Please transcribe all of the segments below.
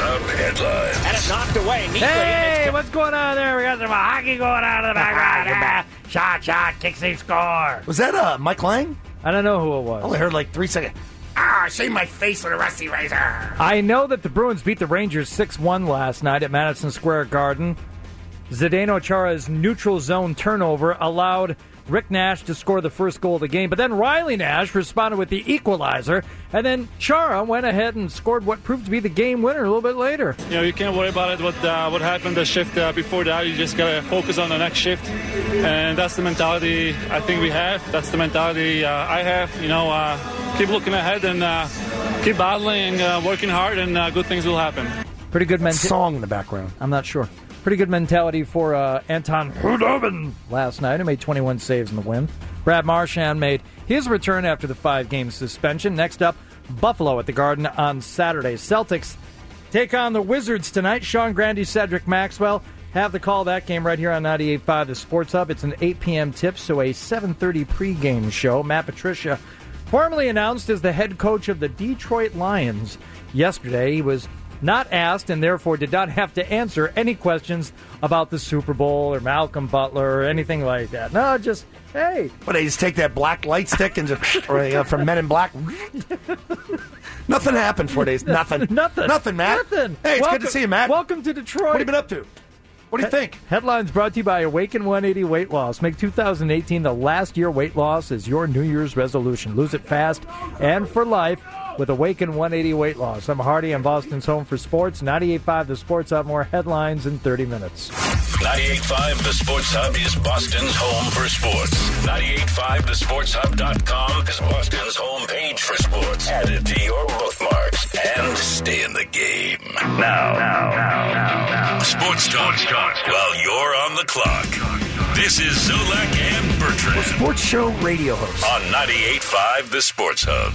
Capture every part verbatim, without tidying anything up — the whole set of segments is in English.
Hub headlines. And it's knocked away neatly. Hey, what's going on there? We got some hockey going on in the background. Shot, shot, kick, save, score. Was that uh, Mike Lang? I don't know who it was. I only heard like three seconds. Ah, shave my face with a rusty razor. I know that the Bruins beat the Rangers six one last night at Madison Square Garden. Zdeno Chara's neutral zone turnover allowed Rick Nash to score the first goal of the game, but then Riley Nash responded with the equalizer, and then Chara went ahead and scored what proved to be the game winner a little bit later. You know, you can't worry about it, what uh, what happened the shift uh, before that. You just got to focus on the next shift, and that's the mentality I think we have. That's the mentality uh, I have. You know, uh, keep looking ahead and uh, keep battling, uh, working hard, and uh, good things will happen. Pretty good mentality. Song in the background. I'm not sure. Pretty good mentality for uh, Anton Khudobin last night, who made twenty-one saves in the win. Brad Marchand made his return after the five-game suspension. Next up, Buffalo at the Garden on Saturday. Celtics take on the Wizards tonight. Sean Grande, Cedric Maxwell have the call of that game right here on ninety-eight point five The Sports Hub. It's an eight p.m. tip, so a seven thirty pregame show. Matt Patricia, formally announced as the head coach of the Detroit Lions yesterday. He was not asked and therefore did not have to answer any questions about the Super Bowl or Malcolm Butler or anything like that. No, just, hey. What, they just take that black light stick and just, or, you know, from Men in Black? Nothing happened four days. Nothing. Nothing. Nothing, Matt. Nothing. Hey, it's welcome, good to see you, Matt. Welcome to Detroit. What have you been up to? What do you think? Headlines brought to you by Awaken one eighty Weight Loss. Make two thousand eighteen the last year weight loss as your New Year's resolution. Lose it fast and for life with Awaken one eighty Weight Loss. I'm Hardy. I'm Boston's home for sports. ninety-eight point five The Sports Hub. More headlines in thirty minutes. ninety-eight point five The Sports Hub is Boston's home for sports. ninety-eight point five the sports hub dot com is Boston's home page for sports. Add it to your bookmarks and stay in the game. Now, now, now, now, now. Sports talk, sports talk while you're on the clock. This is Zolak and Bertrand. We're sports show radio hosts. On ninety-eight point five The Sports Hub.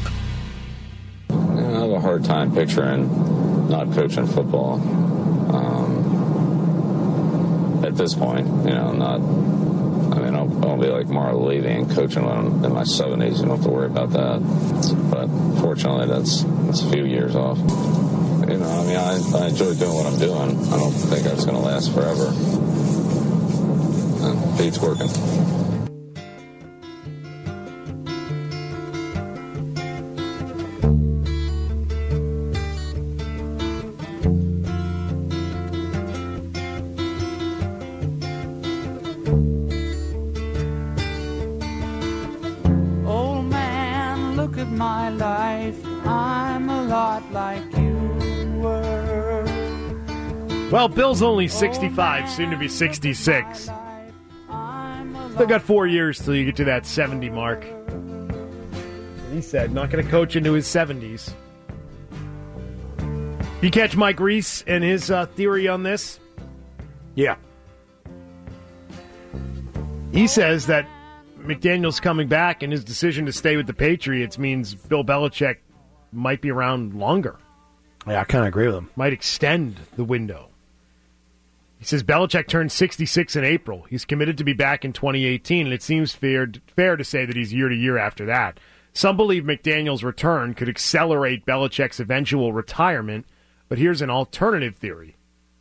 I have a hard time picturing not coaching football. Um, at this point, you know, not, I mean, I'll, I'll be like Marla Levy and coaching when I'm in my seventies. You don't have to worry about that. But fortunately, that's, that's a few years off. You know, I mean, I, I enjoy doing what I'm doing. I don't think it's going to last forever. And Pete's working. Well, Bill's only sixty-five, soon to be sixty-six. Still got four years till you get to that seventy mark. He said, not going to coach into his seventies. You catch Mike Reese and his uh, theory on this? Yeah. He says that McDaniel's coming back and his decision to stay with the Patriots means Bill Belichick might be around longer. Yeah, I kind of agree with him. Might extend the window. He says Belichick turned sixty-six in April. He's committed to be back in twenty eighteen, and it seems fair, fair to say that he's year to year after that. Some believe McDaniel's return could accelerate Belichick's eventual retirement, but here's an alternative theory.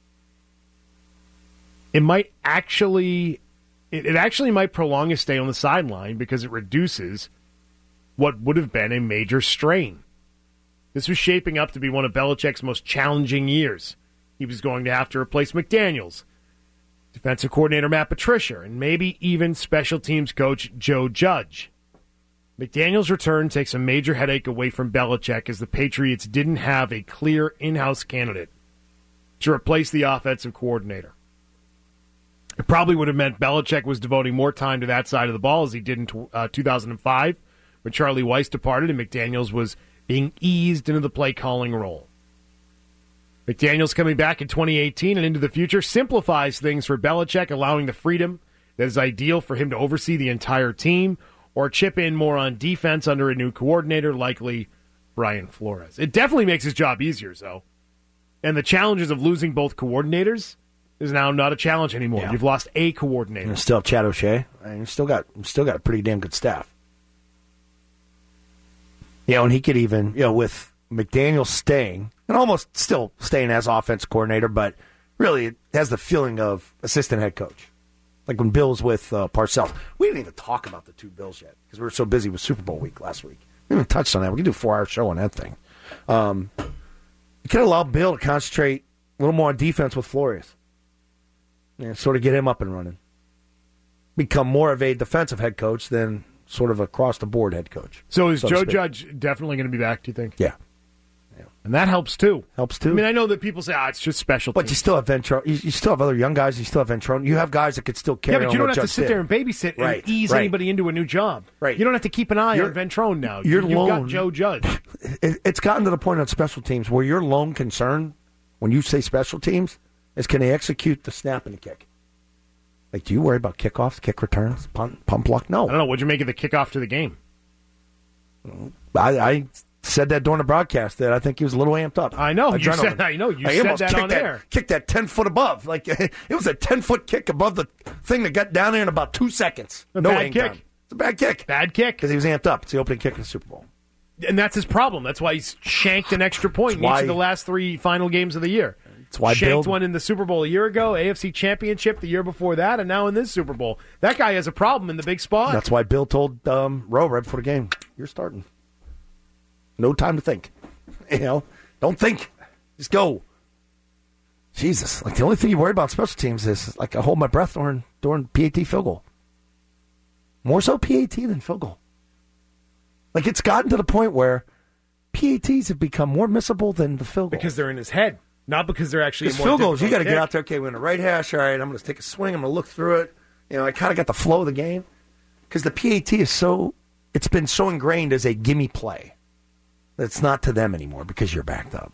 It might actually, it, it actually might prolong his stay on the sideline because it reduces what would have been a major strain. This was shaping up to be one of Belichick's most challenging years. He was going to have to replace McDaniels, defensive coordinator Matt Patricia, and maybe even special teams coach Joe Judge. McDaniels' return takes a major headache away from Belichick as the Patriots didn't have a clear in-house candidate to replace the offensive coordinator. It probably would have meant Belichick was devoting more time to that side of the ball as he did in uh, two thousand five when Charlie Weiss departed and McDaniels was being eased into the play-calling role. McDaniels coming back in twenty eighteen and into the future simplifies things for Belichick, allowing the freedom that is ideal for him to oversee the entire team or chip in more on defense under a new coordinator, likely Brian Flores. It definitely makes his job easier, though. And the challenges of losing both coordinators is now not a challenge anymore. Yeah. You've lost a coordinator. You still have Chad O'Shea. And you still got still got a pretty damn good staff. You know, and he could even, you know, with McDaniel staying and almost still staying as offense coordinator, but really it has the feeling of assistant head coach. Like when Bill was with uh, Parcells. We didn't even talk about the two Bills yet because we were so busy with Super Bowl week last week. We haven't touched on that. We could do a four-hour show on that thing. Um, you could allow Bill to concentrate a little more on defense with Flores. And sort of get him up and running. Become more of a defensive head coach than sort of across-the-board head coach. So is so to Joe speak. Judge definitely going to be back, do you think? Yeah. And that helps, too. Helps, too. I mean, I know that people say, ah, it's just special But teams. you still have Ventrone. You, you still have other young guys. You still have Ventrone. You have guys that could still carry Yeah, but on you don't what have to Judge sit did. there and babysit and Right, ease right. anybody into a new job. Right. You don't have to keep an eye You're- on Ventrone now. you're You've got lone. Joe Judge. It, it's gotten to the point on special teams where your lone concern, when you say special teams, is can they execute the snap and the kick? Like, do you worry about kickoffs, kick returns, punt, punt block? No. I don't know. What'd you make of the kickoff to the game? I, I said that during the broadcast that I think he was a little amped up. I know. You Adrenaline. said, I know. You Like, he said almost that kicked on air. Kicked that ten foot above. Like it was a ten foot kick above the thing that got down there in about two seconds. A no bad hang kick. time. It's a bad kick. Bad kick. Because he was amped up. It's the opening kick of the Super Bowl. And that's his problem. That's why he's shanked an extra point in That's each why- of the last three final games of the year. That's why Shanked Bill- one in the Super Bowl a year ago, A F C Championship the year before that, and now in this Super Bowl. That guy has a problem in the big spot. That's why Bill told um, Rowe right before the game, "You're starting. No time to think. You know, don't think. Just go." Jesus, like the only thing you worry about special teams is like I hold my breath during during P A T field goal. More so P A T than field goal. Like it's gotten to the point where P A Ts have become more missable than the field goal. because they're in his head, not because they're actually a Because more field goals, you got to difficult get kick. out there. Okay, we're in the right hash. All right, I'm going to take a swing. I'm going to look through it. You know, I kind of got the flow of the game. Because the P A T is so, it's been so ingrained as a gimme play that it's not to them anymore because you're backed up.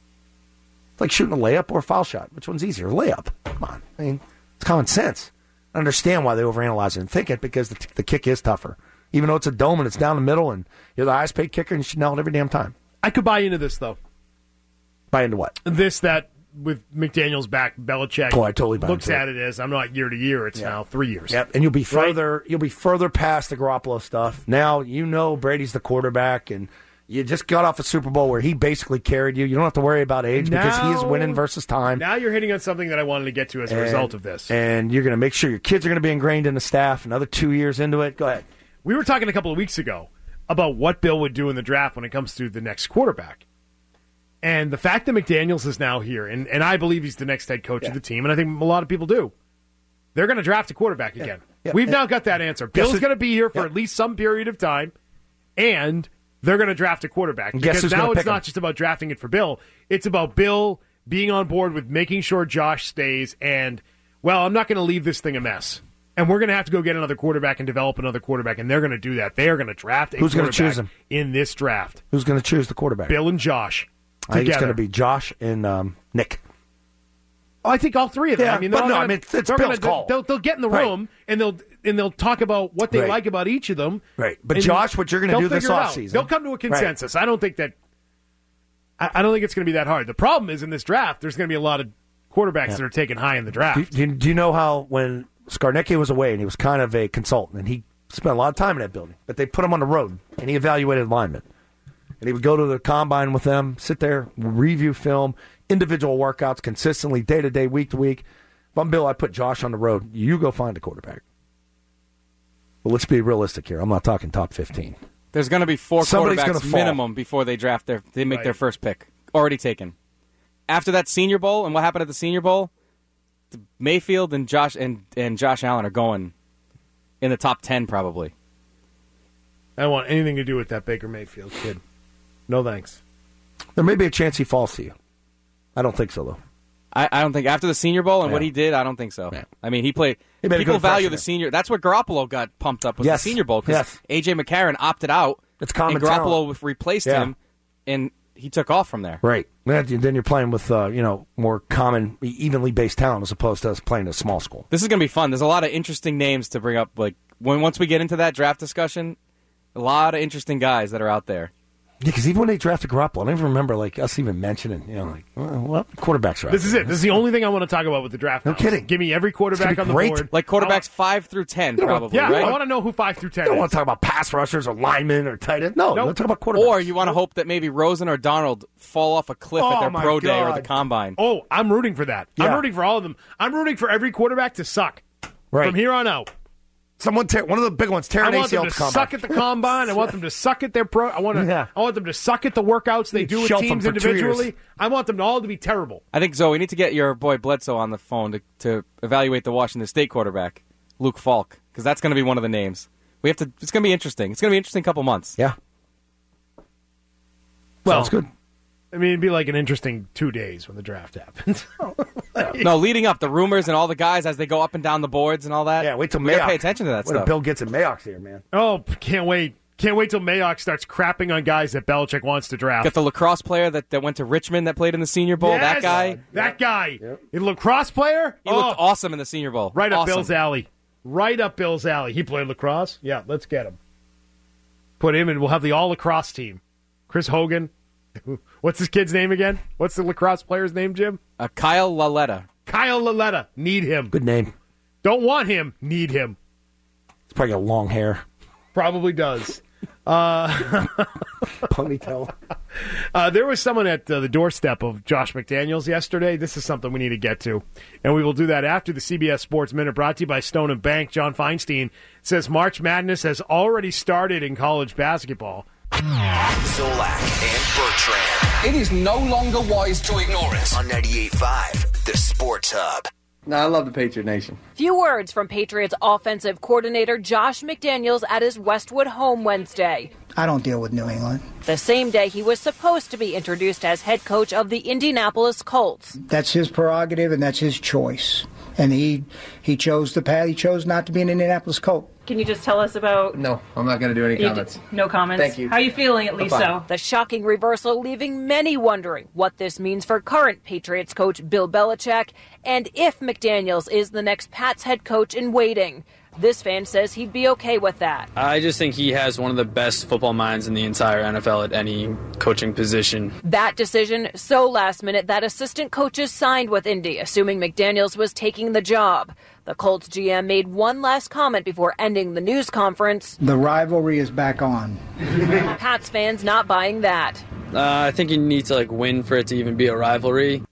It's like shooting a layup or a foul shot. Which one's easier? Layup. Come on. I mean, it's common sense. I understand why they overanalyze it and think it because the, the kick is tougher. Even though it's a dome and it's down the middle and you're the highest paid kicker and you should nail it every damn time. I could buy into this, though. Buy into what? This, that with McDaniel's back, Belichick Oh, I totally buy looks into at it as, I'm not year to year, it's Yeah. now three years. Yep, and you'll be Right? further you'll be further past the Garoppolo stuff. Now you know Brady's the quarterback, and you just got off a Super Bowl where he basically carried you. You don't have to worry about age because he is Now- winning versus time. Now you're hitting on something that I wanted to get to as a And- result of this. And you're going to make sure your kids are going to be ingrained in the staff. Another two years into it. Go ahead. We were talking a couple of weeks ago about what Bill would do in the draft when it comes to the next quarterback. And the fact that McDaniels is now here, and, and I believe he's the next head coach Yeah. of the team, and I think a lot of people do, they're going to draft a quarterback again. Yeah. We've And- now got that answer. Bill's it- going to be here for Yeah. at least some period of time, and they're going to draft a quarterback. And guess Because who's now gonna it's pick not him? just about drafting it for Bill. It's about Bill being on board with making sure Josh stays, and, well, I'm not going to leave this thing a mess. And we're going to have to go get another quarterback and develop another quarterback, and they're going to do that. They are going to draft a Who's gonna quarterback choose him? in this draft. Who's going to choose the quarterback? Bill and Josh I think it's together. going to be Josh and um, Nick. Oh, I think all three of them. Yeah, I mean, but they're all no, gonna, I mean, it's- it's they're Bill's gonna, call. They'll, they'll get in the Right. room and they'll and they'll talk about what they Right. like about each of them. Right. But And Josh, what you're gonna they'll do this figure it out. offseason- They'll come to a consensus. I don't think that. I, I don't think it's going to be that hard. The problem is in this draft, there's going to be a lot of quarterbacks that are taken high in the draft. Do, do, do you know how when Skarnecki was away and he was kind of a consultant and he spent a lot of time in that building, but they put him on the road and he evaluated linemen. And he would go to the combine with them, sit there, review film, individual workouts consistently, day to day, week to week. If I'm Bill, I put Josh on the road. You go find a quarterback. But let's be realistic here. I'm not talking top fifteen. There's going to be four Somebody's gonna quarterbacks fall. minimum before they draft their they make Right. their first pick. Already taken. After that Senior Bowl and what happened at the Senior Bowl, Mayfield and Josh and, and Josh Allen are going in the top ten probably. I don't want anything to do with that Baker Mayfield kid. No thanks. There may be a chance he falls to you. I don't think so, though. I, I don't think after the Senior Bowl and what Yeah. he did, I don't think so. Yeah. I mean, he played. He made a people good value impression the there. senior. That's what Garoppolo got pumped up with Yes. the Senior Bowl because Yes. A J McCarron opted out. It's common and Garoppolo talent. replaced Yeah. him, and he took off from there. Right. Then then you're playing with, uh, you know, more common, evenly based talent as opposed to us playing a small school. This is going to be fun. There's a lot of interesting names to bring up. Like when once we get into that draft discussion, a lot of interesting guys that are out there. Yeah, because even when they drafted Garoppolo, I don't even remember like us even mentioning, you know, like, well, well quarterbacks are out This is there. it. This is the only thing I want to talk about with the draft. No now. kidding. Give me every quarterback on the great. board. Like quarterbacks I want- five through ten, don't want- probably. Yeah, right? I want to know who five through ten You don't is. want to talk about pass rushers or linemen or tight end. No, Nope. let's talk about quarterbacks. Or you want to hope that maybe Rosen or Donald fall off a cliff Oh, at their my pro day or God. the combine. Oh, I'm rooting for that. I'm Yeah. rooting for all of them. I'm rooting for every quarterback to suck Right. from here on out. Someone, tear, one of the big ones, tear I an want A C L them at to the combine. suck at the combine. I want them to suck at their pro. I want to. Yeah. I want them to suck at the workouts they do with Shelf them teams for two individually. years. I want them all to be terrible. I think, Zoe, we need to get your boy Bledsoe on the phone to, to evaluate the Washington State quarterback, Luke Falk, because that's going to be one of the names. We have to. It's going to be interesting. It's going to be an interesting couple months. Yeah. Well, Sounds good. I mean, it'd be like an interesting two days when the draft happens. No, leading up, the rumors and all the guys as they go up and down the boards and all that. Yeah, wait till we gotta Mayock. pay attention to that Wait till stuff. Bill gets in Mayock's here, man. Oh, can't wait. Can't wait till Mayock starts crapping on guys that Belichick wants to draft. Got the lacrosse player that, that went to Richmond that played in the Senior Bowl. That Yes! guy, That guy. A lacrosse player? he oh, looked awesome in the Senior Bowl. right up Awesome. Bill's alley. Right up Bill's alley. He played lacrosse? Yeah, let's get him. Put him in. We'll have the all-lacrosse team. Chris Hogan. What's his kid's name again? What's the lacrosse player's name, Jim? Uh, Kyle Laletta. Kyle Laletta. Need him. Good name. Don't want him. Need him. It's probably got long hair. Probably does. Uh, Ponytail. uh, there was someone at uh, the doorstep of Josh McDaniels yesterday. This is something we need to get to. And we will do that after the C B S Sports Minute brought to you by Stone and Bank. John Feinstein says March Madness has already started in college basketball. Zolak and Bertrand. It is no longer wise to ignore it. On ninety-eight point five, the Sports Hub. No, I love the Patriot Nation. Few words from Patriots offensive coordinator Josh McDaniels at his Westwood home Wednesday. I don't deal with New England. The same day he was supposed to be introduced as head coach of the Indianapolis Colts. That's his prerogative and that's his choice. And he he chose the path. He chose not to be an Indianapolis Colt. Can you just tell us about... No, I'm not going to do any You comments. d- no comments? Thank you. How are you feeling, at least fine. so? The shocking reversal leaving many wondering what this means for current Patriots coach Bill Belichick and if McDaniels is the next Pats head coach in waiting. This fan says he'd be okay with that. I just think he has one of the best football minds in the entire N F L at any coaching position. That decision so last minute that assistant coaches signed with Indy, assuming McDaniels was taking the job. The Colts G M made one last comment before ending the news conference. The rivalry is back on. Pats fans not buying that. Uh, I think you need to like win for it to even be a rivalry.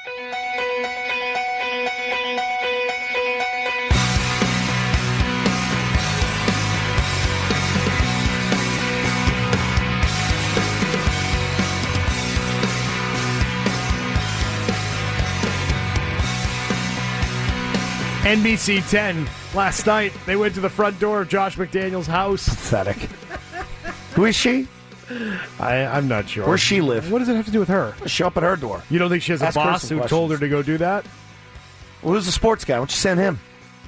N B C ten last night. They went to the front door of Josh McDaniels' house. Pathetic. Who is she? I, I'm not sure. Where's she live? What does it have to do with her? Show up at her door. You don't think she has a Ask her boss some who told her questions. to go do that? Well, who's the sports guy? Why don't you send him?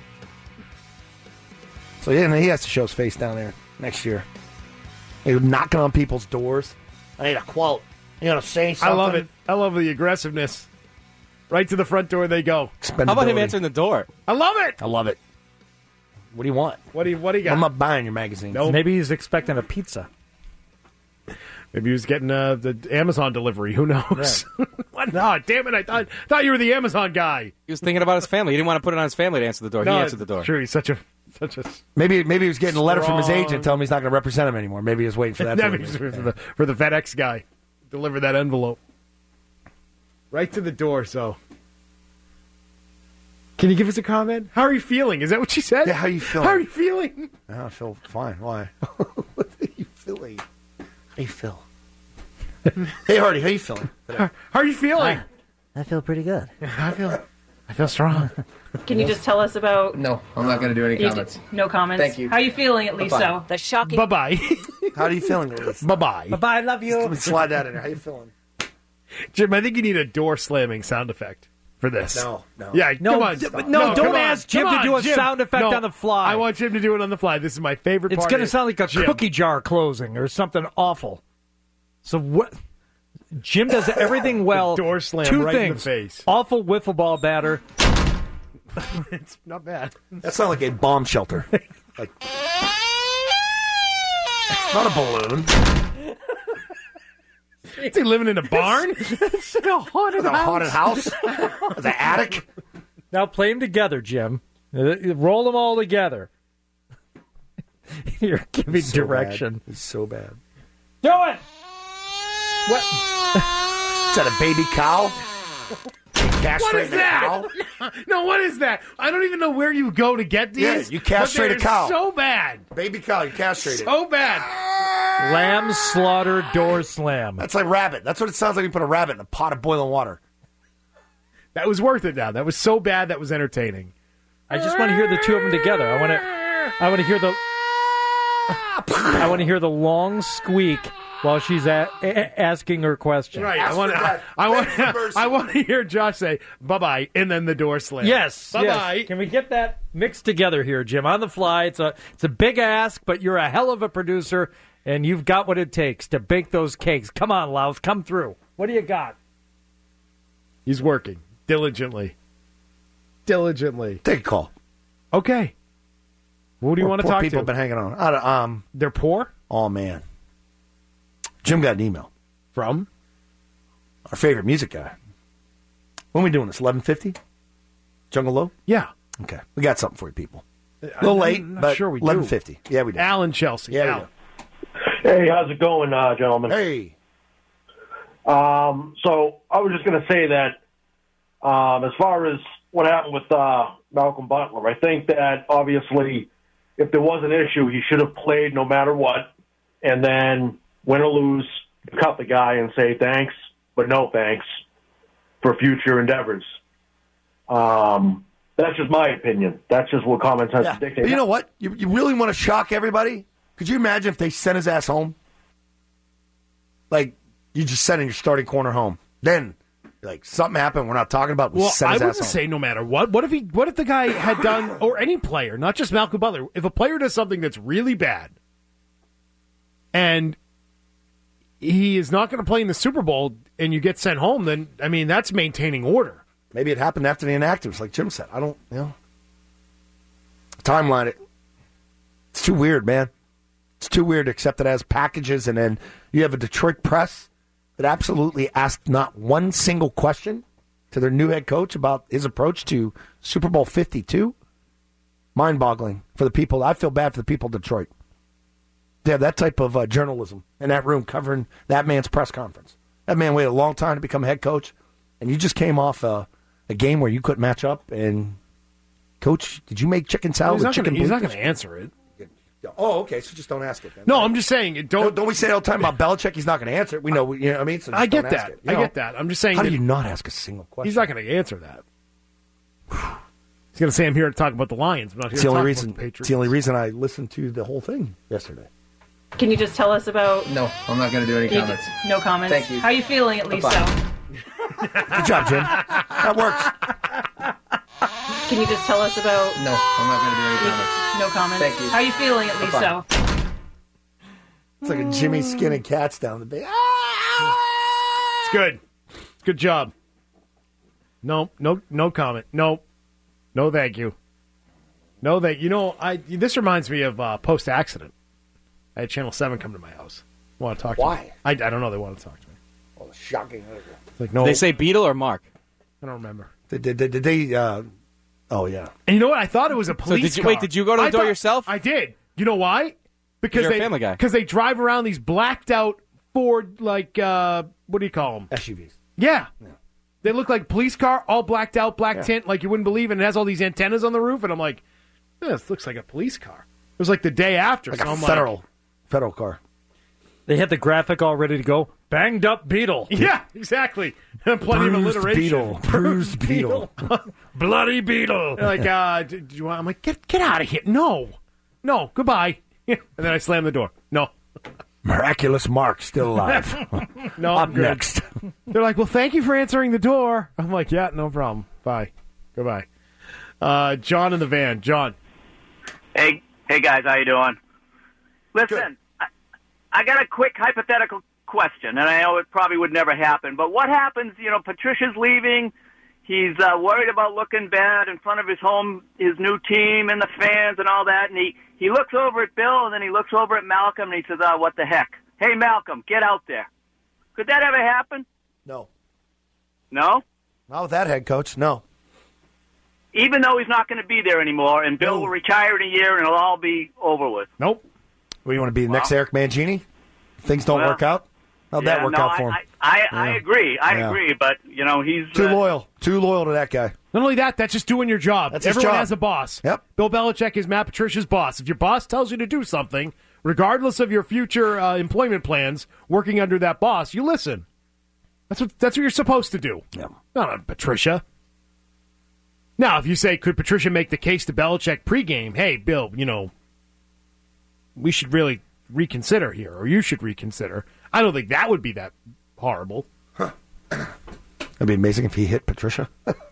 So yeah, he has to show his face down there next year. He was knocking on people's doors. I need a quote. You gonna say I something? love it. I love the aggressiveness. Right to the front door they go. How about him answering the door? I love it. I love it. What do you want? What do you What do you got? I'm not buying your magazine. Nope. Maybe he's expecting a pizza. Maybe he was getting uh, the Amazon delivery. Who knows? What? No, damn it! I thought thought you were the Amazon guy. He was thinking about his family. He didn't want to put it on his family to answer the door. No, he answered the door. True. He's such a such a. Maybe maybe he was getting a letter from his Strong. agent telling him he's not going to represent him anymore. Maybe he was waiting for that. That to means for the for the FedEx guy, deliver that envelope right to the door. So, can you give us a comment? How are you feeling? Is that what she said? Yeah, how are you feeling? How are you feeling? I feel fine. Why? What are you feeling? How you feel? Hey, Hardy, how you feeling? How, how are you feeling? I feel pretty good. I feel I feel strong. Can you just tell us about... No, I'm not going to do any You comments. d- no comments? Thank you. How are you feeling, at least Bye-bye. so? The shocking... Bye-bye. How are you feeling? Elise? Bye-bye. Bye-bye, I love you. Slide that in there. How you feeling? Jim, I think you need a door slamming sound effect for this. No, no. Yeah, No, come on. d- but no, don't come on. ask Jim Come to on, do a Jim. sound effect No, on the fly. I want Jim to do it on the fly. This is my favorite It's part. going to is sound like a Jim. cookie jar closing or something awful. So what? Jim does everything well. The door slam Two right in the things. face. Awful wiffle ball batter. It's not bad. That sounds like a bomb shelter. Like, not a balloon. Is he living in a barn? It's like a haunted A house. haunted house? The attic? Now play them together, Jim. Uh, Roll them all together. You're giving So direction. bad. It's so bad. Do it! What? Is that a baby cow? What Castrate is the that? cow? No, what is that? I don't even know where you go to get these. Yeah, you castrate but a cow. they're So bad. Baby cow, you castrate it. So bad. Lamb slaughter door slam. That's like rabbit. That's what it sounds like. You put a rabbit in a pot of boiling water. That was worth it. Now that was so bad. That was entertaining. I just want to hear the two of them together. I want to. I want to hear the. I want to hear the long squeak while she's a- a- asking her question. Right. I want. I, I want. I want to hear Josh say "bye bye" and then the door slams. Yes. Bye yes. bye. Can we get that mixed together here, Jim? On the fly. It's a. It's a big ask, but you're a hell of a producer, and you've got what it takes to bake those cakes. Come on, Louth, come through. What do you got? He's working diligently. Diligently. Take a call. Okay. What do you Poor- want to poor talk people to? have been hanging on. I don't- um, They're poor? Oh, man. Jim got an email. From? Our favorite music guy. When are we doing this? eleven fifty? Jungle Low? Yeah. Okay. We got something for you people. A little I'm late, not but sure we do. eleven fifty. Yeah, we do. Alan Chelsea. Yeah, we Alan. Hey, how's it going, uh, gentlemen? Hey. Um, so I was just going to say that um, as far as what happened with uh, Malcolm Butler, I think that obviously if there was an issue, he should have played no matter what, and then win or lose, cut the guy and say thanks, but no thanks for future endeavors. Um, that's just my opinion. That's just what common sense Yeah. dictates. But you know what? You, you really want to shock everybody? Could you imagine if they sent his ass home? Like, you just sent in your starting corner home. Then, like, something happened we're not talking about. We Well, sent I his wouldn't ass home. say no matter what. What if he? What if the guy had done, or any player, not just Malcolm Butler, if a player does something that's really bad, and he is not going to play in the Super Bowl, and you get sent home, then I mean that's maintaining order. Maybe it happened after the inactives, like Jim said. I don't, you know. Timeline it. It's too weird, man. It's too weird to accept it as packages, and then you have a Detroit press that absolutely asked not one single question to their new head coach about his approach to Super Bowl fifty-two. Mind-boggling for the people. I feel bad for the people of Detroit. They have that type of uh, journalism in that room covering that man's press conference. That man waited a long time to become head coach, and you just came off uh, a game where you couldn't match up. And, Coach, did you make chicken salad He's with not chicken gonna, he's not bleepers? going to answer it. Oh, okay. So just don't ask it then. No, I'm just saying. Don't don't, don't we say all the time about Belichick? He's not going to answer it. We know. You know what I mean? So just I get don't ask that. it, you I know? get that. I'm just saying. How that do you not ask a single question? He's not going to answer that. He's going to say, "I'm here to talk about the Lions. I'm not here It's to the only talk reason. about the Patriots." It's the only reason I listened to the whole thing yesterday. Can you just tell us about? No, I'm not going to do any You- comments. No comments. Thank you. How are you feeling, at least? Bye-bye. So, Good job, Jim. That works. can you just tell us about? No, I'm not going to do any comments. No comments. Thank you. How are you feeling, at least? Bye-bye. So, It's like a Jimmy skinning cats down the bay. It's good. Good job. No, no, no comment. No, no, thank you. No, that you know, I. This reminds me of uh, post accident. I had Channel Seven come to my house. Want to talk to Why? me? I, I don't know. They want to talk to me. Oh, shocking. Like no, They say Beetle or Mark? I don't remember. Did, did, did, did they? Uh, oh yeah. And you know what? I thought it was a police. did you- car. wait, did you go to the I door thought- yourself? I did. You know why? Because You're a they Family Guy. because they drive around these blacked out Ford like uh, what do you call them? S U Vs. Yeah. They look like police car, all blacked out, black Yeah. tint, like you wouldn't believe, and it has all these antennas on the roof. And I'm like, "Eh, this looks like a police car. It was like the day after. Like so a I'm federal, like, federal car. They had the graphic all ready to go. Banged up Beetle. yeah, exactly. Plenty of Bruised alliteration. Beetle. Bruised Beetle. Bloody Beetle. They're like, uh, do, do you want? I'm like, get get out of here. No, no, goodbye. and then I slam the door. No, Miraculous Mark still alive. no. Up I'm good. next. They're like, well, thank you for answering the door. I'm like, yeah, no problem. Bye. Goodbye. Uh, John in the van. John. Hey, hey guys, how you doing? Listen, I, I got a quick hypothetical question, and I know it probably would never happen, but what happens, you know, Patricia's leaving, he's uh, worried about looking bad in front of his home, his new team and the fans and all that, and he, he looks over at Bill, and then he looks over at Malcolm, and he says, oh, what the heck? Hey, Malcolm, get out there. Could that ever happen? No. No? Not with that head coach, no. Even though he's not going to be there anymore, and Bill will retire in a year, and it'll all be over with. Nope. What, you want to be the Well, next Eric Mangini? Things don't well, work out? How'd that yeah, work no, out for him? I, I, I, I Yeah. agree. I Yeah. agree, but, you know, he's... Too uh, loyal. Too loyal to that guy. Not only that, that's just doing your job. That's his Everyone job. has a boss. Yep. Bill Belichick is Matt Patricia's boss. If your boss tells you to do something, regardless of your future uh, employment plans, working under that boss, you listen. That's what that's what you're supposed to do. Yeah. Not on Patricia. Now, if you say, could Patricia make the case to Belichick pregame, hey, Bill, you know, we should really reconsider here, or you should reconsider. I don't think that would be that horrible. It'd be amazing if he hit Patricia.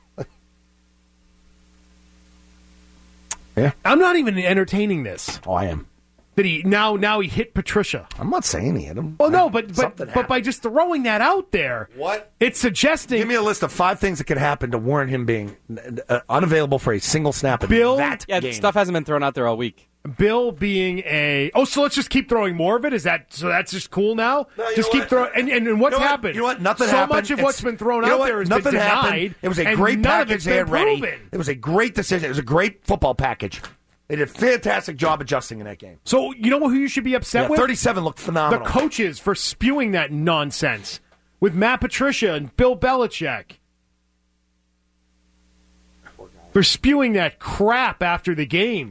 Yeah. I'm not even entertaining this. Oh, I am. That he now now he hit Patricia. I'm not saying he hit him. Well, no, but but, Something but happened. by just throwing that out there, What? it's suggesting Give me a list of five things that could happen to warrant him being uh, unavailable for a single snap in Bill- that Yeah, game. stuff hasn't been thrown out there all week. Bill being a oh, so let's just keep throwing more of it. Is that so? That's just cool now. No, you just know keep what? throwing. And, and, and what's You know what? happened? You know what? Nothing so happened. much of It's- what's been thrown you know out what? there has Nothing been denied. happened. It was a and great none of package it's they been had ready. proven. It was a great decision. It was a great football package. They did a fantastic job adjusting in that game. So you know who you should be upset Yeah, with? thirty-seven looked phenomenal. The coaches for spewing that nonsense with Matt Patricia and Bill Belichick. For spewing that crap after the game.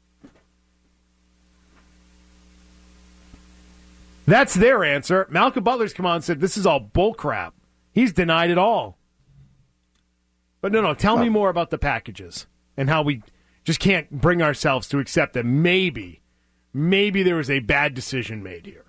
That's their answer. Malcolm Butler's come on and said this is all bull crap. He's denied it all. But no, no, tell me more about the packages and how we just can't bring ourselves to accept that maybe, maybe there was a bad decision made here.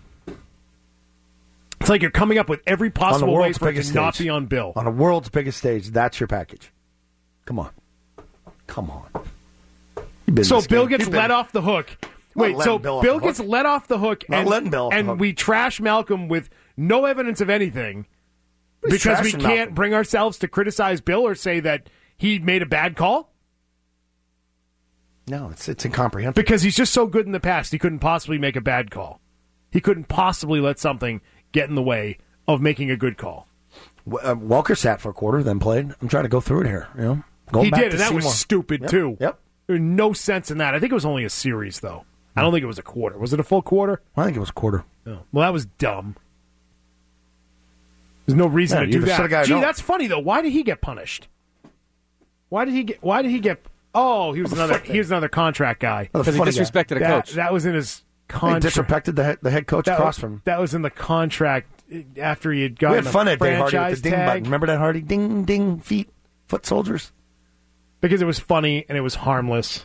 It's like you're coming up with every on the possible way world's for it to biggest not stage. be on Bill. On the world's biggest stage, that's your package. Come on. Come on. You've been So this Bill game. gets You've been- let off the hook. Not Wait, letting so Bill Bill, off the gets hook. let off the hook, Not and, letting Bill off the and hook. we trash Malcolm with no evidence of anything He's because we trashing can't Malcolm. bring ourselves to criticize Bill or say that he made a bad call? No, it's it's incomprehensible. Because he's just so good in the past, he couldn't possibly make a bad call. He couldn't possibly let something get in the way of making a good call. W- uh, Welker sat for a quarter, then played. I'm trying to go through it here. You know, Going he back did, to and that Seymour. was stupid, Yep, too. Yep. There was no sense in that. I think it was only a series, though. I don't think it was a quarter. Was it a full quarter? I think it was a quarter. No. Well, that was dumb. There's no reason Yeah, to you do just said a guy that. Gee, no. that's funny though. Why did he get punished? Why did he get? Why did he get? Oh, he was another. fuck He was another contract guy. Because he disrespected a that, coach. That was in his He contract. disrespected the head, the head coach that, across was, from him. that was in the contract after he had We gotten had the fun that day, Hardy, with franchise the ding tag. button. Remember that, Hardy? Ding, ding, feet, foot soldiers. Because it was funny and it was harmless.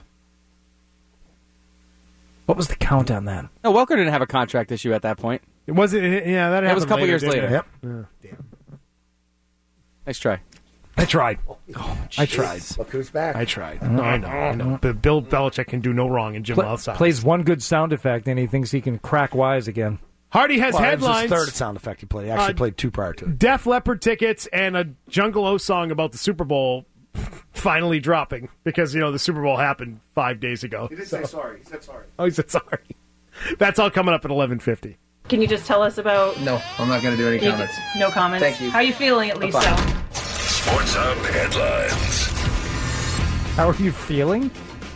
What was the count on that? No, Welker didn't have a contract issue at that point. It wasn't. Yeah, that It was a happened couple later, years didn't later. it? Yep. Yeah, damn. Nice try. I tried. Oh, I tried. Look who's back. I tried. No, I know. I know. But Bill Belichick can do no wrong in Jim Pla- Louth's eyes. plays one good sound effect, and he thinks he can crack wise again. Hardy has Well, that was headlines. his third sound effect he played. He actually Uh, played two prior to it. Def Leppard tickets and a Jungle O song about the Super Bowl finally dropping because, you know, the Super Bowl happened five days ago. He did So- say sorry. He said sorry. Oh, he said sorry. That's all coming up at eleven fifty. Can you just tell us about... No, I'm not going to do any You- comments. No comments? Thank you. How are you feeling, at least, fine. so? Sports Hub headlines. How are you feeling?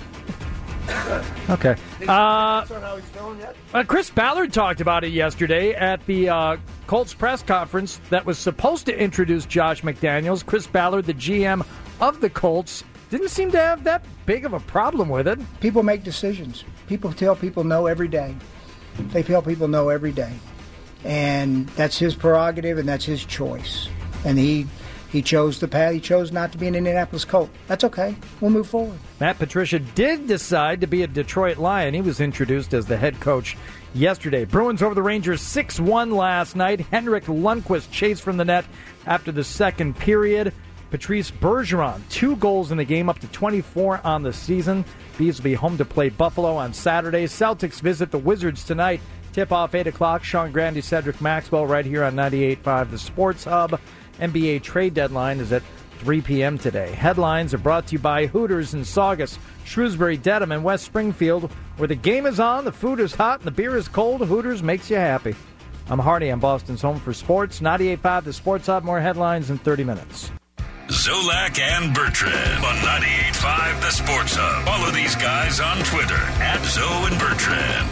Okay. Uh, uh, Chris Ballard talked about it yesterday at the uh, Colts press conference that was supposed to introduce Josh McDaniels. Chris Ballard, the G M of the Colts, didn't seem to have that big of a problem with it. People make decisions. People tell people no every day. They tell people no every day. And that's his prerogative and that's his choice. And he he chose the path. He chose not to be an Indianapolis Colt. That's okay. We'll move forward. Matt Patricia did decide to be a Detroit Lion. He was introduced as the head coach yesterday. Bruins over the Rangers six one last night. Henrik Lundqvist chased from the net after the second period. Patrice Bergeron, two goals in the game, up to twenty-four on the season. Bees will be home to play Buffalo on Saturday. Celtics visit the Wizards tonight. Tip-off eight o'clock. Sean Grandy, Cedric Maxwell right here on ninety-eight point five The Sports Hub. N B A trade deadline is at three p.m. today. Headlines are brought to you by Hooters in Saugus, Shrewsbury, Dedham, and West Springfield. Where the game is on, the food is hot, and the beer is cold, Hooters makes you happy. I'm Hardy on Boston's Home for Sports. ninety-eight point five The Sports Hub. More headlines in thirty minutes. Zolak and Bertrand on ninety-eight point five The Sports Hub. Follow these guys on Twitter at Zo and Bertrand.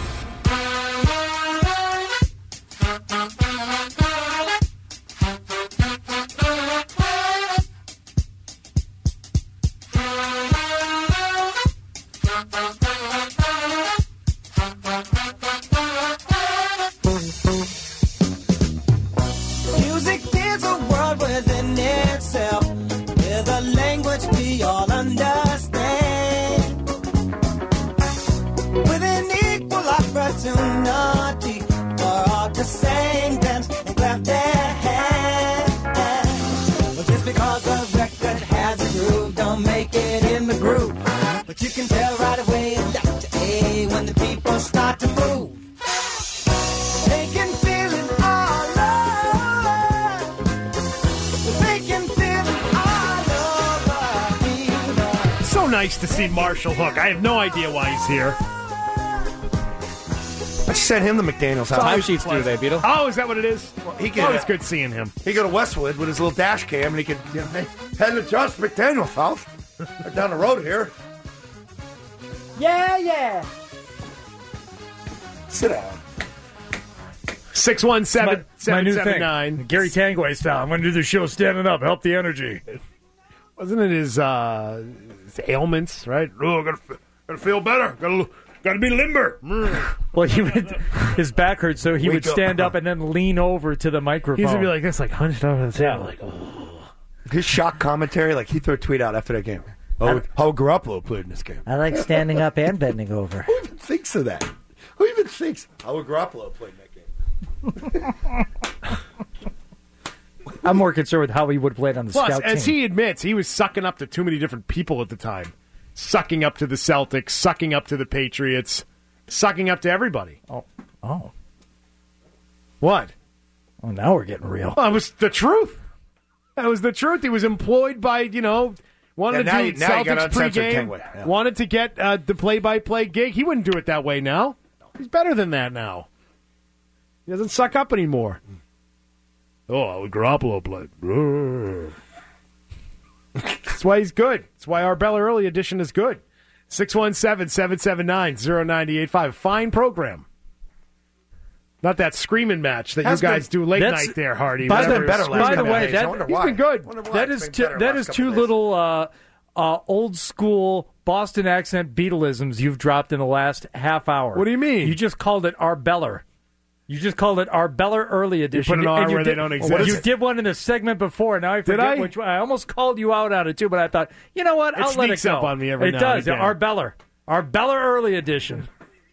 Music is a world within itself, with a language we all understand, with an equal opportunity for all to sing, dance, and clap their hands. Well, just because the record has a groove, don't make it in the groove. But you can tell right away left to A when the people start to move. They can feel it all over. They can feel it all over. So nice to see Marshall Hook. I have no idea why he's here. I sent him the McDaniel's house. Timesheets do they, Beetle? Oh, is that what it is? Well, he oh, it's good seeing him. He go to Westwood with his little dash cam, and he could you know, hey, head to Josh McDaniel's house. Right down the road here. Yeah, yeah. Sit down. six one seven, My new seven seven thing. nine. Gary Tanguay style. I'm going to do the show standing up. Help the energy. Wasn't it his, uh, his ailments, right? Oh, gotta, gotta feel better. Gotta, gotta be limber. Well, he would, his back hurt, so he Wake would up. stand up and then lean over to the microphone. He's going to be like this, like hunched over the table. Like, His shock commentary, like he threw a tweet out after that game. Oh, how Garoppolo played in this game. I like standing up and bending over. Who even thinks of that? Who even thinks how Garoppolo played in that game? I'm more concerned with how he would have played on the Plus, scout as team. he admits, he was sucking up to too many different people at the time. Sucking up to the Celtics, sucking up to the Patriots, sucking up to everybody. Oh. Oh. What? Oh, now we're getting real. Well, it was the truth. That was the truth. He was employed by, you know, wanted Yeah, to now do you- now you got Celtics uncensored pregame, Kangway, yeah. wanted to get uh, the play-by-play gig. He wouldn't do it that way now. He's better than that now. He doesn't suck up anymore. Oh, how would Garoppolo played. That's why he's good. That's why our Bella Early edition is good. six one seven, seven seven nine, zero nine eight five. Fine program. Not that screaming match that Has you guys been- do late That's- night there, Hardy. By the, Whenever better it's last by screaming the couple way, days. match. I that, wonder he's why. been good. Wonder why that it's is been two, better that last is couple two days. little uh, uh, old school Boston accent Beatleisms you've dropped in the last half hour. What do you mean? You just called it our Beller. You just called it our Beller Early Edition. put an R And you where they did- don't You exist. did one in the segment before. Now I forget I? which one. I almost called you out on it too, but I thought, you know what? It I'll let it sneaks go. up on me every it now does. and again. Our Beller. Our Beller Early Edition.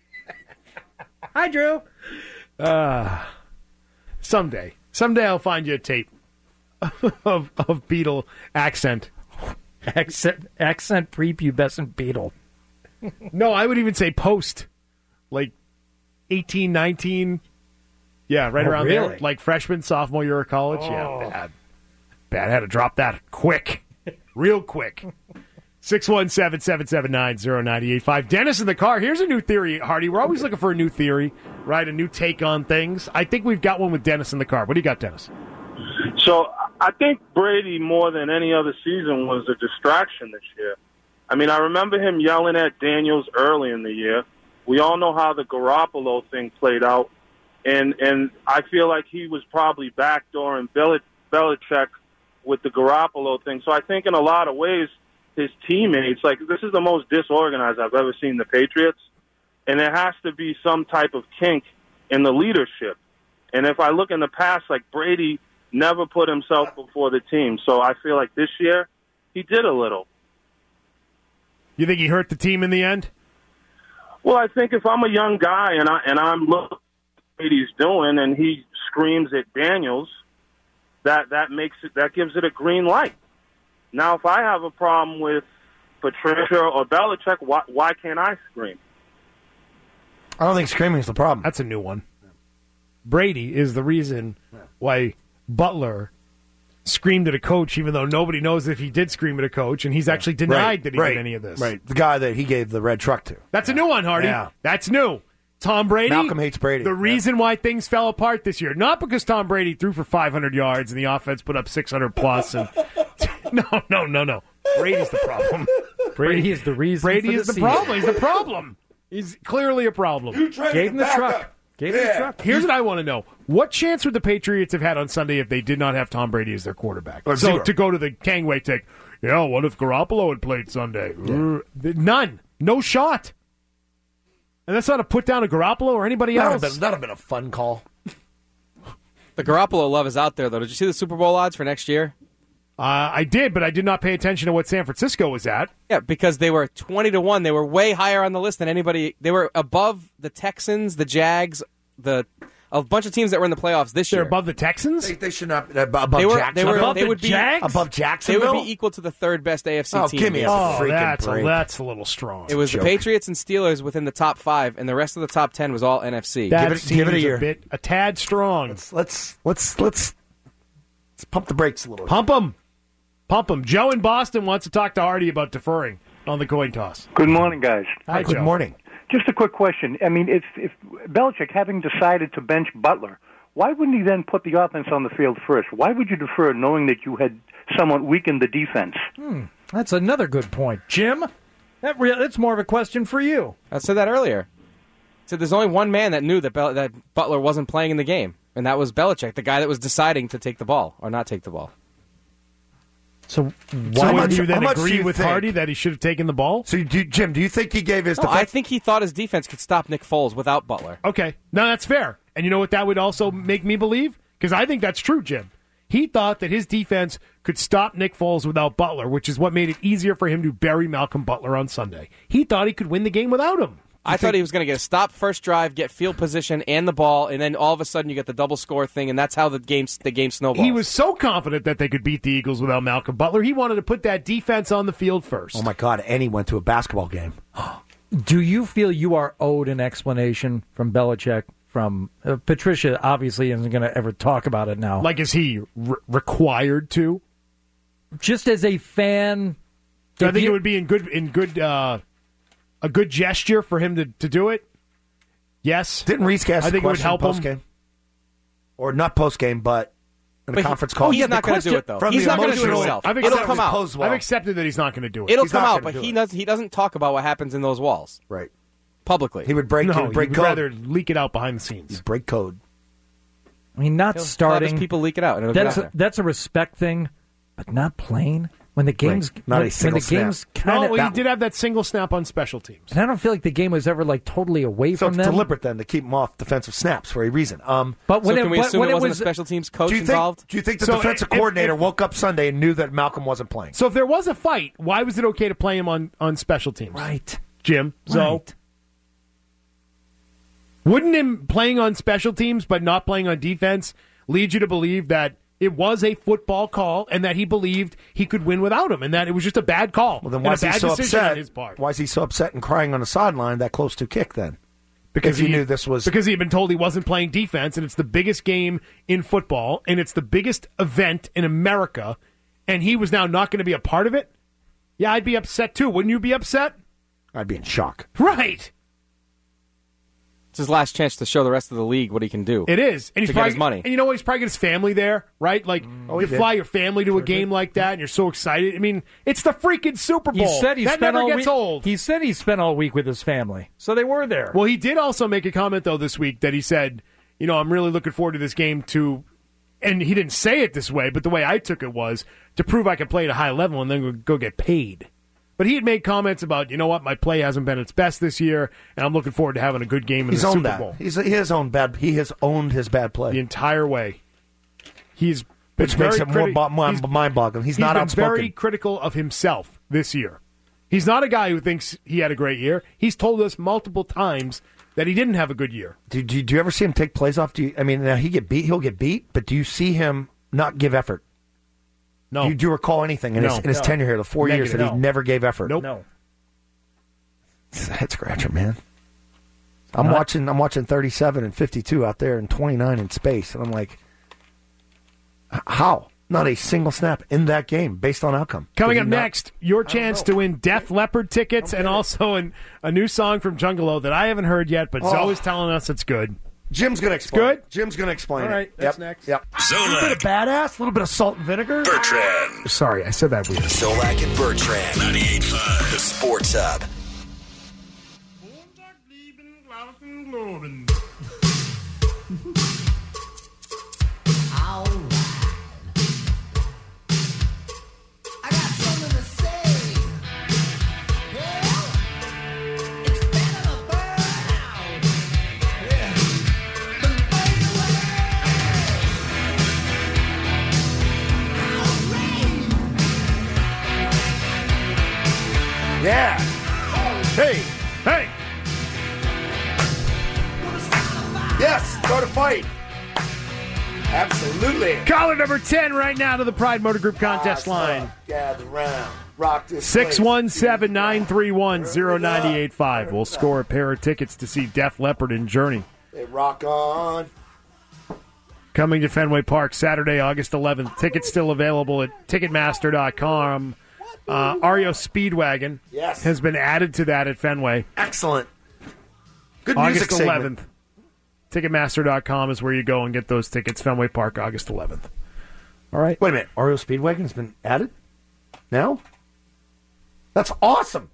Hi, Drew. Uh, someday. Someday I'll find you a tape of, of Beatle accent. Accent, accent prepubescent Beatle. No, I would even say post. Like eighteen, nineteen. Yeah, right Oh, around really? there. Like freshman, sophomore year of college. Oh. Yeah, bad. Bad. I had to drop that quick. Real quick. six one seven, seven seven nine, zero nine eight five. Dennis in the car. Here's a new theory, Hardy. We're always looking for a new theory, right? A new take on things. I think we've got one with Dennis in the car. What do you got, Dennis? So I think Brady, more than any other season, was a distraction this year. I mean, I remember him yelling at Daniels early in the year. We all know how the Garoppolo thing played out. And and I feel like he was probably backdooring Bel- Belichick with the Garoppolo thing. So I think in a lot of ways, his teammates, like this is the most disorganized I've ever seen the Patriots. And there has to be some type of kink in the leadership. And if I look in the past, like Brady never put himself before the team. So I feel like this year he did a little. You think he hurt the team in the end? Well, I think if I'm a young guy and I and I'm looking at what he's doing and he screams at Daniels, that that makes it that gives it a green light. Now, if I have a problem with Patricia or Belichick, why why can't I scream? I don't think screaming is the problem. That's a new one. Brady is the reason why Butler screamed at a coach, even though nobody knows if he did scream at a coach, and he's actually denied Right, that he right, did any of this. Right, the guy that he gave the red truck to. That's a new one, Hardy. Yeah. That's new. Tom Brady. Malcolm hates Brady. The reason why things fell apart this year, not because Tom Brady threw for five hundred yards and the offense put up six hundred plus. And no, no, no, no. Brady's the problem. Brady is the reason. Brady for the is the season. problem. He's the problem. He's clearly a problem. Gave him the truck. Gave him the truck. Here's what I want to know: what chance would the Patriots have had on Sunday if they did not have Tom Brady as their quarterback? Uh, so zero. to go to the Kangway take, yeah. What if Garoppolo had played Sunday? Yeah. Uh, None. No shot. And that's not a put down of Garoppolo or anybody That else. would have been, that'd have been a fun call. The Garoppolo love is out there, though. Did you see the Super Bowl odds for next year? Uh, I did, but I did not pay attention to what San Francisco was at. Yeah, because they were twenty to one. They were way higher on the list than anybody. They were above the Texans, the Jags, the a bunch of teams that were in the playoffs this They're year. above the Texans? They, they should not be above They were, Jacksonville. they were, Above they the would be Jags? Above They Jacksonville? would be equal to the third best A F C Oh, team. give me a Oh, freaking that's a, break. that's a little strong. It was Joke. the Patriots and Steelers within the top five, and the rest of the top ten was all N F C. That Give it- seems give it a year. bit, a tad strong. Let's let's let's let's let's pump the brakes a little. Pump them. Pump them. Joe in Boston wants to talk to Artie about deferring on the coin toss. Good morning, guys. Hi, Good Joe. morning. Just a quick question. I mean, if, if Belichick, having decided to bench Butler, why wouldn't he then put the offense on the field first? Why would you defer knowing that you had somewhat weakened the defense? Hmm, that's another good point. Jim, that re- that's more of a question for you. I said that earlier. I said there's only one man that knew that Bel- that Butler wasn't playing in the game, and that was Belichick, the guy that was deciding to take the ball or not take the ball. So So why would much- you then how much agree do you with think? Hardy that he should have taken the ball? So, do, Jim, do you think he gave his No, defense? I think he thought his defense could stop Nick Foles without Butler. Okay. No, that's fair. And you know what that would also make me believe? Because I think that's true, Jim. He thought that his defense could stop Nick Foles without Butler, which is what made it easier for him to bury Malcolm Butler on Sunday. He thought he could win the game without him. I thought he was going to get a stop first drive, get field position and the ball, and then all of a sudden you get the double score thing, and that's how the game the game snowballs. He was so confident that they could beat the Eagles without Malcolm Butler. He wanted to put that defense on the field first. Oh my God! And he went to a basketball game. Do you feel you are owed an explanation from Belichick? From uh, Patricia, obviously, isn't going to ever talk about it now. Like, is he re- required to? Just as a fan, Do I if think you- it would be in good in good uh, a good gesture for him to, to do it? Yes. Didn't Reese ask I the think it would question help post him. game, or not post game, but in a But he- conference call. he's Yeah, not the gonna do question- it, though. from He's the not gonna do it emotional- himself. I've It'll accepted, come out. Posed well. I've accepted that he's not going to do it. It'll He's come not out, gonna but do he it. does he doesn't talk about what happens in those walls Right. publicly. He would break. no, he would break you'd code. rather leak it out behind the scenes. break code. I mean, not He'll- he'll have starting. his people leak it out, and it'll get That's out a, there. that's a respect thing, but not playing when the game's Not a when, when single the game's snap. kind No, of. well, he did have that single snap on special teams. And I don't feel like the game was ever like totally away So from it's them. deliberate then to keep him off defensive snaps for a reason. Um, But when so it, can we but assume when it it wasn't was a special teams coach do you involved? think? Do you think the So defensive if- coordinator if- woke up Sunday and knew that Malcolm wasn't playing? So if there was a fight, why was it okay to play him on, on special teams? right, Jim, so right. wouldn't him playing on special teams but not playing on defense lead you to believe that it was a football call and that he believed he could win without him and that it was just a bad call Well, then and why a is he bad so decision upset? on his part? Why is he so upset and crying on the sideline that close to kick then? Because If he knew this was- because he had been told he wasn't playing defense, and it's the biggest game in football, and it's the biggest event in America, and he was now not going to be a part of it. Yeah, I'd be upset too. Wouldn't you be upset? I'd be in shock. Right. It's his last chance to show the rest of the league what he can do. It is, and he's to probably, get his money. And you know what? He's probably got his family there, right? Like Oh, you he did. fly your family to a game like that, and you're so excited. I mean, it's the freaking Super Bowl. He said he that spent never all gets week, old. He said he spent all week with his family, so they were there. Well, he did also make a comment, though, this week that he said, you know, I'm really looking forward to this game to, and he didn't say it this way, but the way I took it was to prove I can play at a high level and then go, go get paid. But he had made comments about, you know what, my play hasn't been its best this year, and I'm looking forward to having a good game in He's the owned Super that. Bowl. He's he has owned bad. He has owned his bad play, The entire way. He's been which makes very it more criti- bo- more he's- mind-boggling. He's, He's not been outspoken. very critical of himself this year. He's not a guy who thinks he had a great year. He's told us multiple times that he didn't have a good year. Do, do, do you ever see him take plays off? Do you, I mean, now he get beat. He'll get beat, but do you see him not give effort? No. Do you, do you recall anything in his, No. in his No. tenure here, the four years Negative. that he No. never gave effort? Nope. No. It's a head scratcher, man. I'm Not- watching. I'm watching thirty-seven and fifty-two out there, and twenty-nine in space, and I'm like, h- how? Not a single snap in that game based on outcome. Coming Did up he not- next, your chance to win Def Leppard tickets and also an, a new song from Jungle O that I haven't heard yet, but Oh. Zoe is telling us it's good. Jim's going to explain. Good? It. Jim's going to explain All right, it. that's Yep, next. Yep. A little bit of badass, a little bit of salt and vinegar. Bertrand. Sorry, I said that weird. Zolak and Bertrand. ninety-eight point five. The Sports Hub. Yeah. Hey. Hey. Yes. Start a fight. Absolutely. Caller number ten right now to the Pride Motor Group contest line. Gather round. Rock this six place. one seven, nine three one, zero nine eight five. We'll score a pair of tickets to see Def Leppard and Journey. They rock on. Coming to Fenway Park Saturday, August eleventh. Tickets still available at Ticketmaster dot com. Uh, Ario Speedwagon Yes. has been added to that at Fenway. Excellent. Good August music segment. eleventh. Ticketmaster dot com is where you go and get those tickets. Fenway Park, August eleventh. All right. Wait a minute. Ario Speedwagon's been added? Now? That's awesome.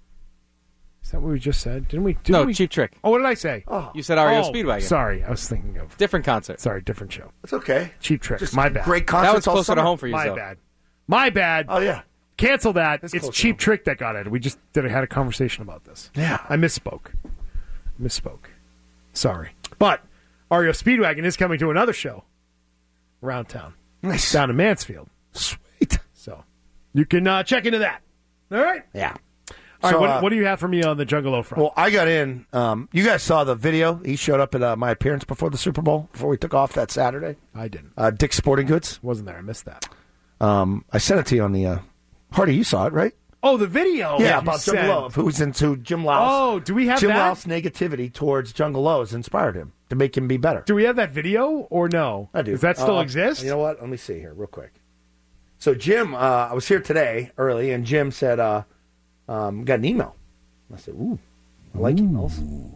Is that what we just said? Didn't we? Didn't No, we? Cheap Trick. Oh, what did I say? Oh, You said R E O Oh, Speedwagon. Sorry, I was thinking of Different concert. Sorry, different show. it's okay. Cheap Trick. Just My bad. Great concerts That was all closer to summer. home for you, My though. bad. My bad. Oh, yeah. Cancel that. It's It's close Cheap to Trick that got it. We just did had a conversation about this. Yeah. I misspoke. Misspoke. Sorry. But Ario Speedwagon is coming to another show around town. Nice. Down in Mansfield. Sweet. So you can uh, check into that. All right. Yeah. All right. So, What, uh, what do you have for me on the Jungle O front? Well, I got in. Um, you guys saw the video. He showed up at uh, my appearance before the Super Bowl, before we took off that Saturday. I didn't. Uh, Dick's Sporting Goods. Wasn't there. I missed that. Um, I sent it to you on the. Uh, Hardy, you saw it, right? Oh, the video. Yeah, that you about sent. Jungle O, of who's into Jim Lowe's. Oh, do we have Jim that? Lowe's negativity towards Jungle O has inspired him to make him be better. Do we have that video or no? I do. Does that still Uh, exist? You know what? Let me see here real quick. So Jim, uh, I was here today early, and Jim said, uh, um, got an email. I said, ooh, I like emails.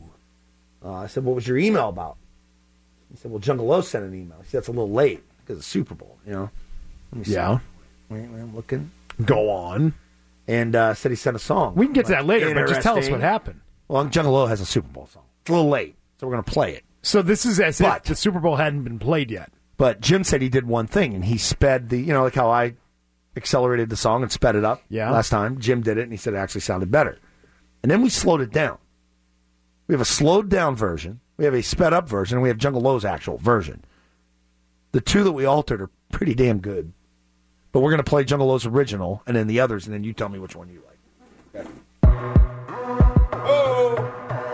Uh, I said, what was your email about? He said, well, Jungle O sent an email. He said, it's a little late because it's Super Bowl, you know? Let me see. Yeah. Wait, wait, I'm looking. Go on. And uh, said he sent a song. We can get to Like, that later, but just tell us interesting. what happened. Well, Jungle O has a Super Bowl song. It's a little late, so we're going to play it. So this is as But- if the Super Bowl hadn't been played yet. But Jim said he did one thing, and he sped the, you know, like how I accelerated the song and sped it up Yeah. last time. Jim did it, and he said it actually sounded better. And then we slowed it down. We have a slowed down version, we have a sped up version, and we have Jungle O's actual version. The two that we altered are pretty damn good. But we're going to play Jungle O's original, and then the others, and then you tell me which one you like. Okay. Oh!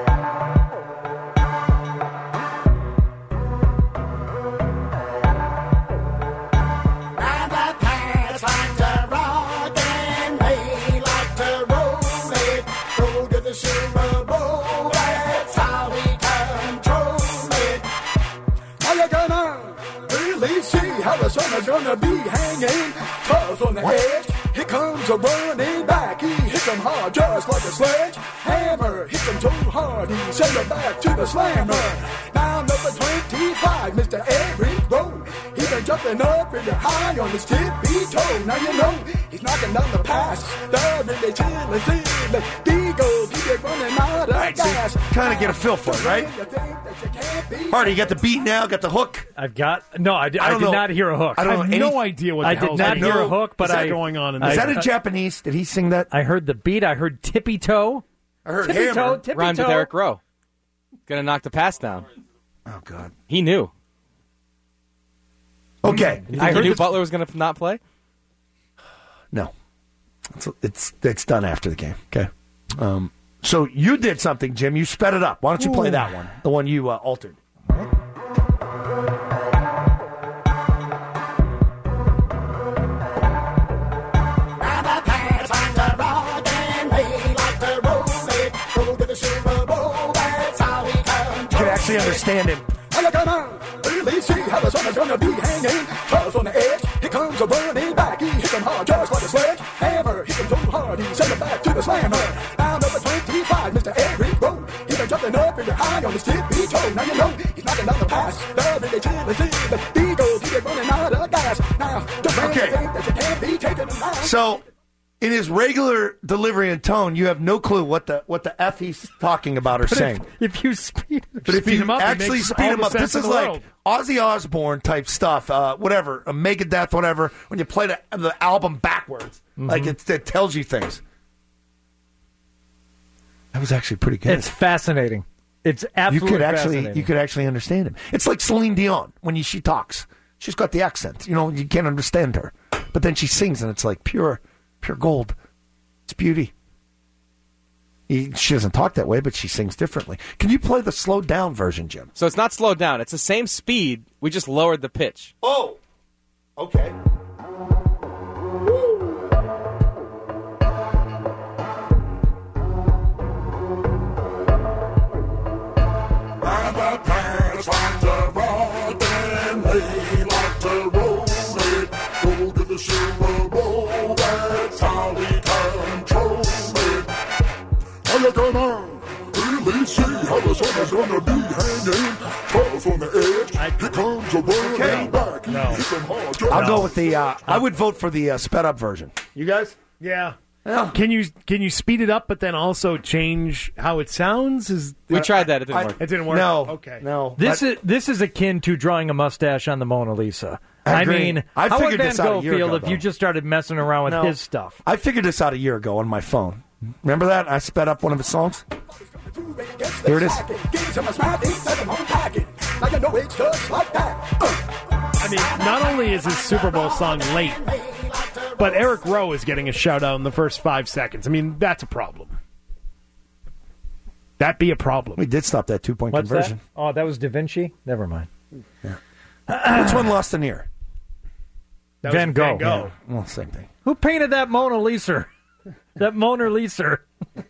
The sun is gonna be hanging tough on the edge. Here comes a running back. He hits him hard just like a sledge. Hammer hits him so hard he sends him back to the slammer. Now number twenty-five, Mister Eric Rowe. He been jumping up really high on his tippy toe. Now you know he's knocking down the pass. The really chilly, silly Beagle. Keep it running out of Right, so gas. you kind of get a feel for it, right? Hardy, you got the beat now, got the hook. I've got no. I, did- I I don't did know. not hear a hook. I don't I know have any- no idea what the I hell's did not happening. hear a hook, but Is that I going on in Is this? that in Japanese? Did he sing that? I heard the beat. I heard tippy toe. I heard tippy hammer. toe. Tippy Rhymed toe. with Eric Rowe. Gonna knock the pass down. Oh, God. He knew. Okay. You think he knew Butler was gonna not play? No. It's, it's it's done after the game. Okay. Um, so you did something, Jim. You sped it up. Why don't you play Ooh. that one? The one you uh, altered. You can actually understand him. Really see how the sun is gonna be hanging tough on the edge. Here comes comes a running back. He hits him hard just like a sledgehammer. Hits him so hard he sent him back to the slammer. Now number twenty-five, Mister Eric Rowe. He's been jumping up in the high on his tippy toe. Now you know he's knocking down the pass. The really chilling see the Eagles. He's running out of gas. Now just Okay. think that you can't be taking him out. So, in his regular delivery and tone, you have no clue what the what the F he's talking about or But if- saying. If, you speed, But if speed you him up, it actually makes speed all him the up, sense this in is the like world. Ozzy Osbourne type stuff, uh, whatever, a Megadeth, whatever, when you play the, the album backwards. Mm-hmm. Like it, it tells you things. That was actually pretty good. It's fascinating. It's you absolutely could actually fascinating. you could actually understand him. It's like Celine Dion when you, she talks. She's got the accent. You know, you can't understand her. But then she sings and it's like pure pure gold. It's beauty. He, she doesn't talk that way, but she sings differently. Can you play the slowed down version, Jim? So it's not slowed down. It's the same speed. We just lowered the pitch. Oh, okay. And the parents like to run and they like to roll it. Go get the Super Bowl, that's how we control it. Are you gonna really see how the sun is gonna be hanging tough on the edge? Here comes a running back. He hit them hard. just- I'll go with the. Uh, I would vote for the uh, sped up version. You guys? Yeah. Can you can you speed it up, but then also change how it sounds? Is We tried that. It didn't I- work. It didn't work. No. Okay. No. This But- is this is akin to drawing a mustache on the Mona Lisa. I I, agree. mean, I how would figured Van this out a Gogh year feel ago, if you though. just started messing around with No. his stuff? I figured this out a year ago on my phone. Remember that? I sped up one of his songs. Here it is. Gives him a smack, he set him on packet. Now you know it's just like that. Uh. I mean, not only is his Super Bowl song late, but Eric Rowe is getting a shout out in the first five seconds. I mean, that's a problem. That be a problem. We did stop that two point What's conversion. that? Oh, that was Da Vinci? Never mind. Which one lost an ear? That was Van Gogh. Van Gogh. Yeah. Well, same thing. Who painted that Mona Lisa? That Mona Lisa.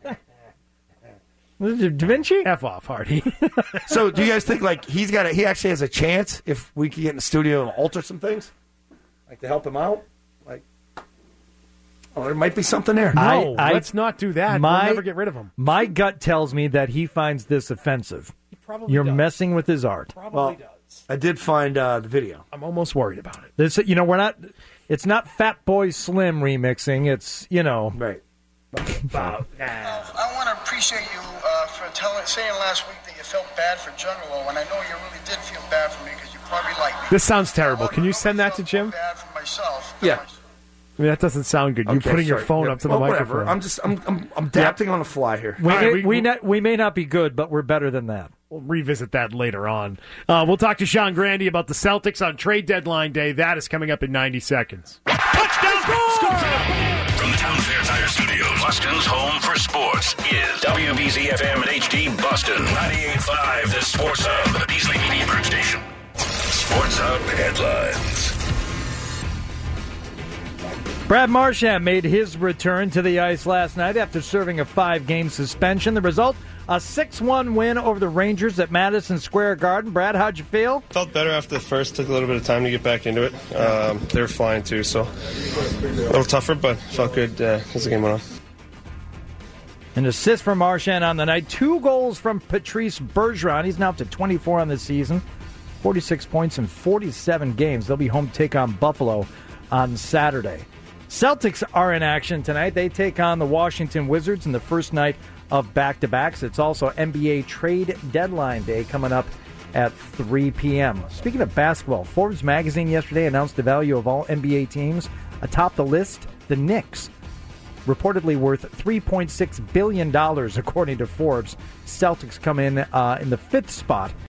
Was it Da Vinci? F off, Hardy. So, do you guys think like he's got? A, he actually has a chance if we could get in the studio and alter some things, like to help him out? Like, oh, there might be something there. No, I- let's not do that. My- we'll never get rid of him. My gut tells me that he finds this offensive. probably You're does. messing with his art. Probably Well, does. I did find uh, the video. I'm almost worried about it. This, you know, we're not. It's not Fat Boy Slim remixing. It's you know. Right. About, nah. I want to appreciate you uh, for telling, saying last week that you felt bad for Juggalo, and I know you really did feel bad for me because you probably like me. This sounds terrible. Can you send that to Jim? Bad for myself. Yeah. I mean, that doesn't sound good. You Okay, putting your sorry. phone Yeah, up to the well, microphone. Whatever. I'm just I'm I'm, I'm adapting on the fly here. We, All right, we, we- we, not, we may not be good, but we're better than that. We'll revisit that later on. Uh, we'll talk to Sean Grandy about the Celtics on trade deadline day. That is coming up in ninety seconds. Touchdown! From the Town Fair Tire Studios, Boston's home for sports is W B Z F M and H D Boston ninety-eight point five, the Sports Hub, Beasley Media Group Station. Sports Hub headlines. Brad Marchand made his return to the ice last night after serving a five-game suspension. The result, a six one win over the Rangers at Madison Square Garden. Brad, how'd you feel? Felt better after the first. Took a little bit of time to get back into it. Um, they were flying too, so a little tougher, but felt good uh, as the game went on. An assist from Marchand on the night. Two goals from Patrice Bergeron. He's now up to twenty-four on the season. forty-six points in forty-seven games. They'll be home to take on Buffalo on Saturday. Celtics are in action tonight. They take on the Washington Wizards in the first night of back-to-backs. It's also N B A trade deadline day coming up at three p.m. Speaking of basketball, Forbes magazine yesterday announced the value of all N B A teams. Atop the list, the Knicks, reportedly worth three point six billion dollars according to Forbes. Celtics come in uh, in the fifth spot